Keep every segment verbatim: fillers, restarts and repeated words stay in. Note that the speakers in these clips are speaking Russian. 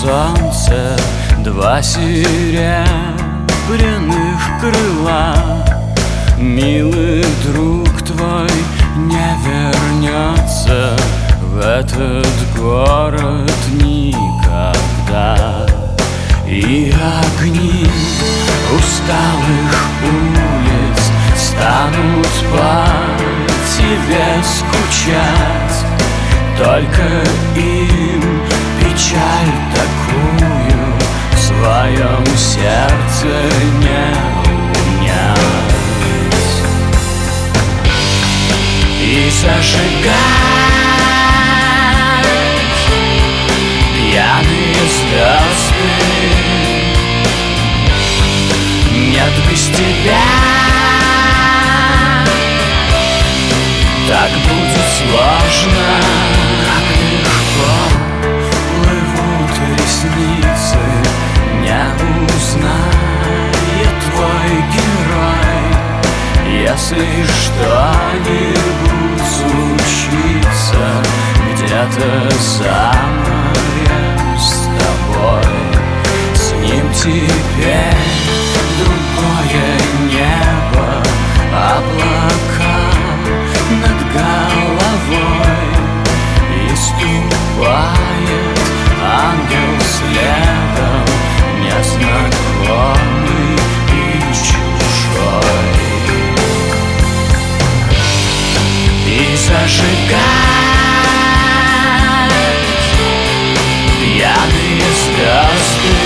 солнце два серебряных крыла. Милый друг твой не вернется в этот город никогда, и огни усталых улиц станут по тебе скучать. Только им печаль такую в своем сердце не унять. И зажигать пьяные звезды нет без тебя. Так будет сложно, как легко плывут ресницы, не узнает твой герой. Если что-нибудь случится где-то за морем с тобой, с ним теперь другое небо, облака над головой, и ступает ангел следом, незнакомый и чужой. И зажигать пьяные звезды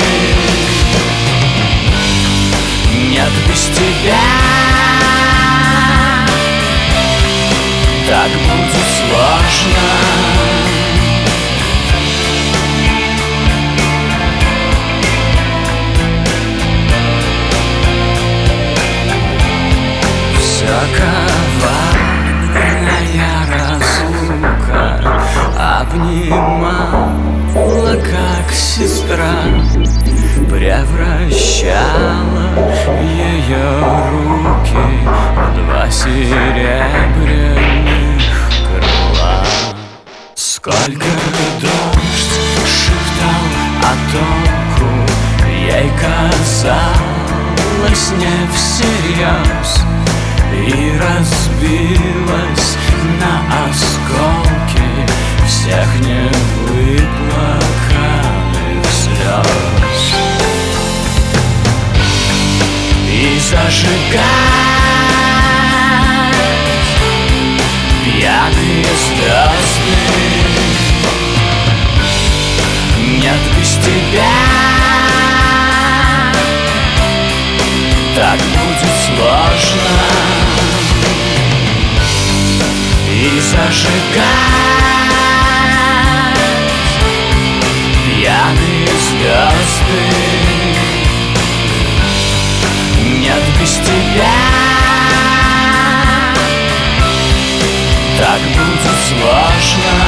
нет без тебя. Так будет сложно. Все коварная разлука обнимала, как сестра, превращала ее руки в два серебряных крыла. Сколько дождь шептал о толку, ей казалось не всерьез, и разбилась на осколки всех невыплаканных слез. И зажигать пьяные звезды нет без тебя. Так будет сложно. И зажигать пьяные звезды нет без тебя. Так будет сложно.